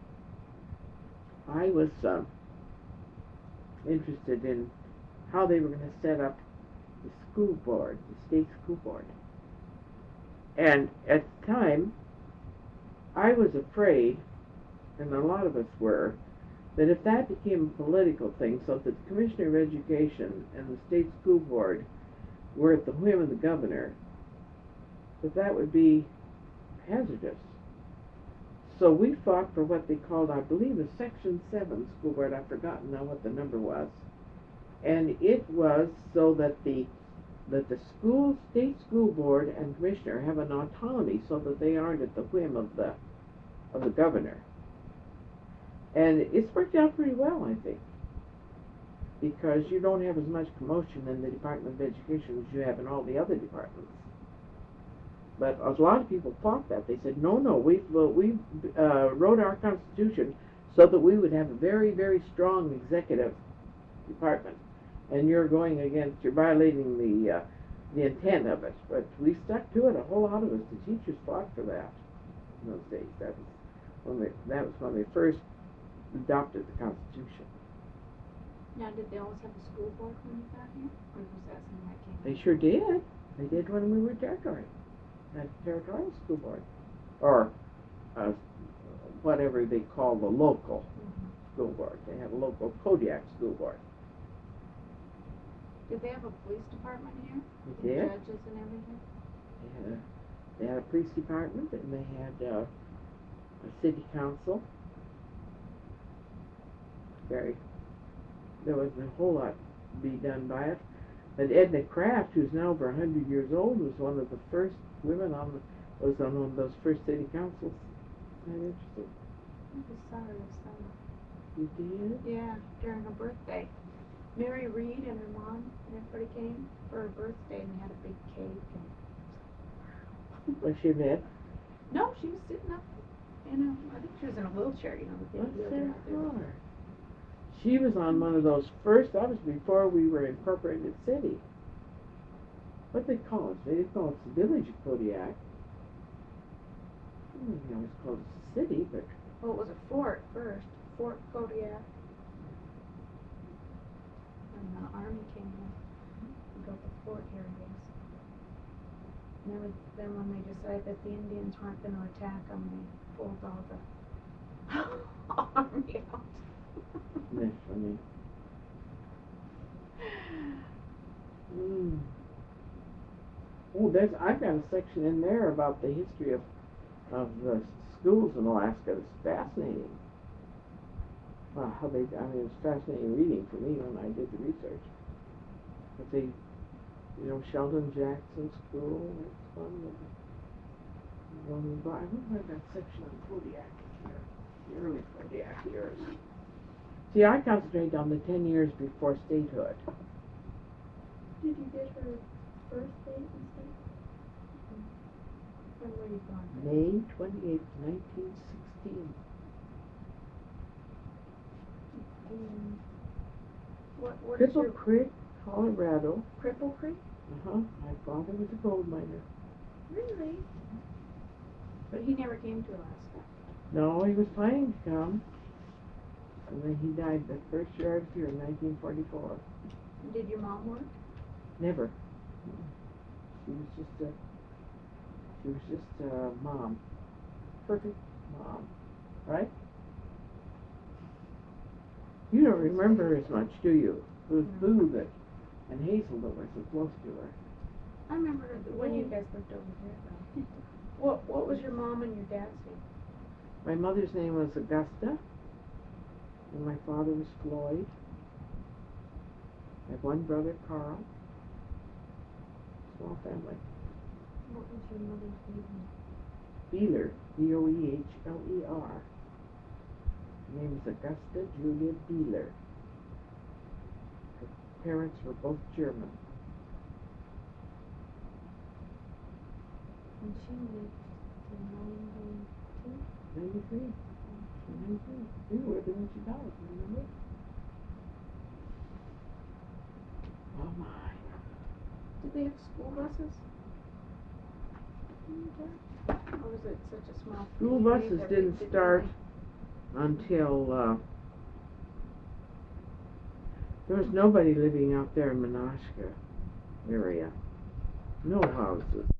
I was interested in how they were going to set up the school board, the state school board. And at the time, I was afraid, and a lot of us were, that if that became a political thing, so that the Commissioner of Education and the state school board were at the whim of the governor, that would be hazardous. So we fought for what they called, I believe, a Section 7 school board. I've forgotten now what the number was. And it was so that the state school board and commissioner have an autonomy so that they aren't at the whim of the governor. And it's worked out pretty well, I think, because you don't have as much commotion in the Department of Education as you have in all the other departments. But a lot of people fought that. They said, no, we wrote our Constitution so that we would have a very, very strong executive department. And you're violating the intent of it. But we stuck to it, a whole lot of us. The teachers fought for that in those days. That was when we first adopted the Constitution. Now, did they always have a school board when you got here? Or was that something that came They sure did. They did when we were territory. Had a territorial school board. Or whatever they call the local school board. They had a local Kodiak school board. Did they have a police department here? They did. Judges and everything? They had a police department, and they had a city council. There wasn't a whole lot to be done by it. But Edna Kraft, who's now over 100 years old, was one of the first women was on one of those first city councils. Isn't that interesting? I just saw her this summer. You did? Yeah, during her birthday. Mary Reed and her mom and everybody came for her birthday, and they had a big cake. And Was she mad? no, she was sitting up. I think she was in a wheelchair. The thing What's wheeled her that out there. for? She was on one of those first. That was before we were incorporated city. What they call it? They didn't call it the village of Kodiak. They always called it the city, but Well, it was a fort first. Fort Kodiak. And the army came in and built a fort here, I guess. And then when they decided that the Indians weren't going to attack them, they pulled all the army out. that's funny. Oh, I've got a section in there about the history of the schools in Alaska. It's fascinating. Wow, it was fascinating reading for me when I did the research. But Sheldon Jackson School, that's fun. I don't have that section on Kodiak here, the early Kodiak years. See, I concentrate on the 10 years before statehood. Did you get her birth date and stuff? When were you born? May 28th, 1916. What is Cripple your Creek, Colorado. Cripple Creek? My father was a gold miner. Really? But he never came to Alaska. No, he was planning to come. And then he died the first year I was here in 1944. Did your mom work? Never. She was just a mom. Perfect mom. Right? You don't remember as much, do you? It was Boo and Hazel that were so close to her. I remember when you guys lived over there, though. What was your mom and your dad's name? My mother's name was Augusta, and my father was Floyd. I have one brother, Carl. Small family. What was your mother's name? Beeler, Boehler. Her name is Augusta Julia Beeler. Her parents were both German. And she lived in 92? 93. 93. You were there when she died, remember? Oh my. Did they have school buses? Or was it such a small School community buses that didn't they didn't start really- until there was nobody living out there in Menasha area. No houses.